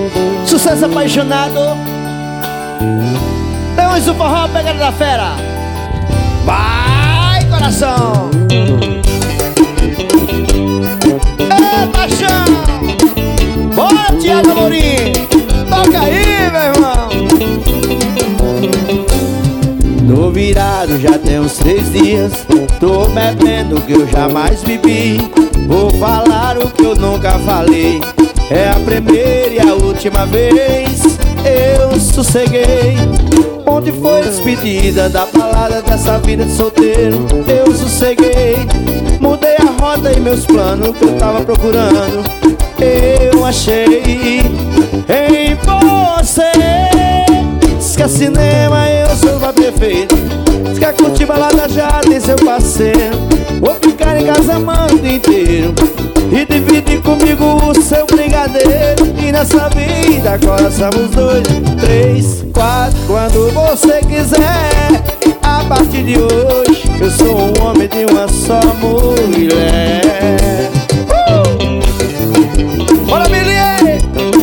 Sucesso apaixonado. Leões do Forró, pegada da fera. Vai, coração. Ê, paixão. Bora, Thiago Amorim. Toca aí, meu irmão. Tô virado, já tem uns 3 dias. Tô bebendo o que eu jamais bebi. Vou falar o que eu nunca falei. É a primeira e a última vez. Eu sosseguei. Onde foi a despedida da balada dessa vida de solteiro? Eu sosseguei. Mudei a rota e meus planos que eu tava procurando. Eu achei em você. Diz que é cinema, eu sou uma perfeita. Diz que a curtir balada já tem seu parceiro. Vou ficar em casa amando o dia inteiro e dividir comigo o seu brigadeiro. E nessa vida agora somos 2, 3, 4, quando você quiser. A partir de hoje eu sou um homem de uma só mulher. Bora, Milier!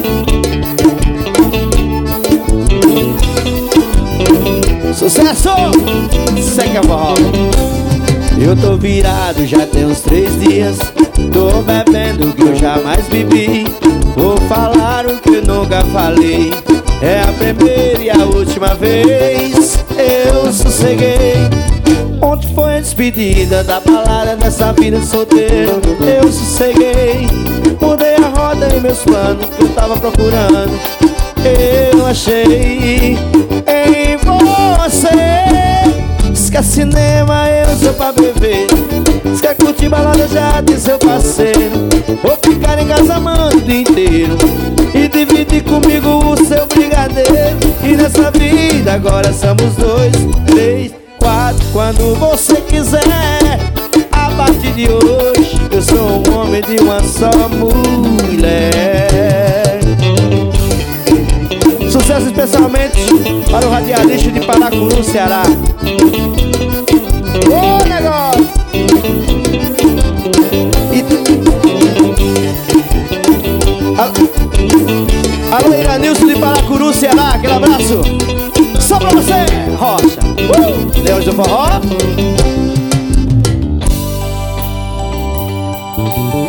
Sucesso! Segue a bola. Eu tô virado, já tem uns 3 dias. Tô bebendo o que eu jamais bebi. Vou falar o que eu nunca falei. É a primeira e a última vez. Eu sosseguei. Onde foi a despedida da balada dessa vida solteira? Eu sosseguei. Mudei a roda e meus planos que eu tava procurando. Eu achei em você. Diz que é cinema, eu sou pra beber. Diz que é curtir balada, já tem seu parceiro. Vou ficar em casa amando o dia inteiro e dividir comigo o seu brigadeiro. E nessa vida agora somos 2, 3, 4, quando você quiser. A partir de hoje eu sou um homem de uma só mulher. Sucesso especialmente para o radialista de Paracuru, Ceará. Ô, negócio! Alô, Iranilson de Paracuru, Ceará. Aquele abraço só pra você, Rocha. Leões do Forró.